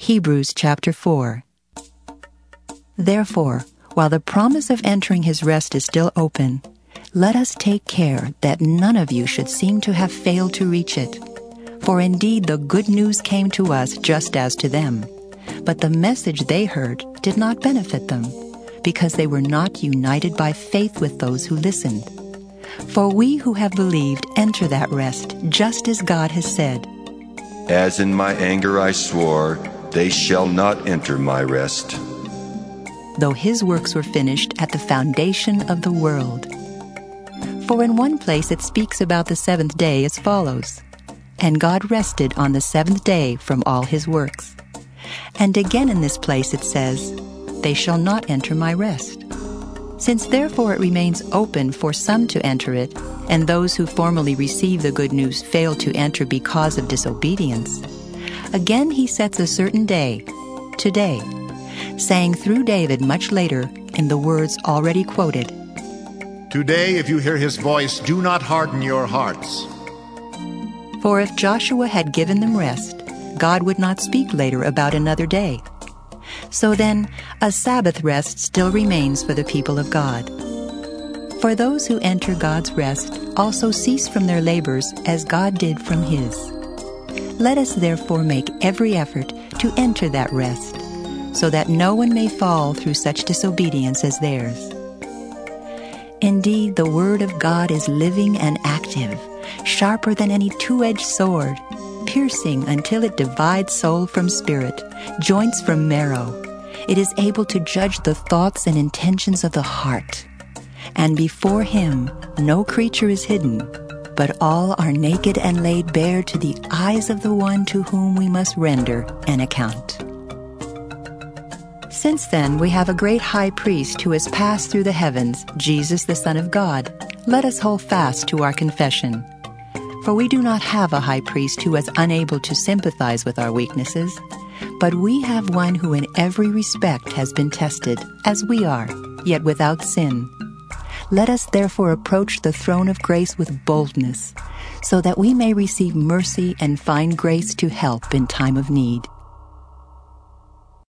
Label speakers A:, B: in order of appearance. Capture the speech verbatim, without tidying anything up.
A: Hebrews chapter four. Therefore, while the promise of entering his rest is still open, let us take care that none of you should seem to have failed to reach it. For indeed the good news came to us just as to them, but the message they heard did not benefit them, because they were not united by faith with those who listened. For we who have believed enter that rest, just as God has said,
B: "As in my anger I swore, they shall not enter my rest."
A: Though his works were finished at the foundation of the world. For in one place it speaks about the seventh day as follows, "And God rested on the seventh day from all his works." And again in this place it says, "They shall not enter my rest." Since therefore it remains open for some to enter it, and those who formerly received the good news failed to enter because of disobedience, again he sets a certain day, today, saying through David much later in the words already quoted,
C: "Today, if you hear his voice, do not harden your hearts."
A: For if Joshua had given them rest, God would not speak later about another day. So then, a Sabbath rest still remains for the people of God. For those who enter God's rest also cease from their labors as God did from his. Let us therefore make every effort to enter that rest, so that no one may fall through such disobedience as theirs. Indeed, the word of God is living and active, sharper than any two-edged sword, piercing until it divides soul from spirit, joints from marrow. It is able to judge the thoughts and intentions of the heart. And before him no creature is hidden, but all are naked and laid bare to the eyes of the one to whom we must render an account. Since then we have a great high priest who has passed through the heavens, Jesus the Son of God. Let us hold fast to our confession. For we do not have a high priest who is unable to sympathize with our weaknesses, but we have one who in every respect has been tested, as we are, yet without sin. Let us therefore approach the throne of grace with boldness, so that we may receive mercy and find grace to help in time of need.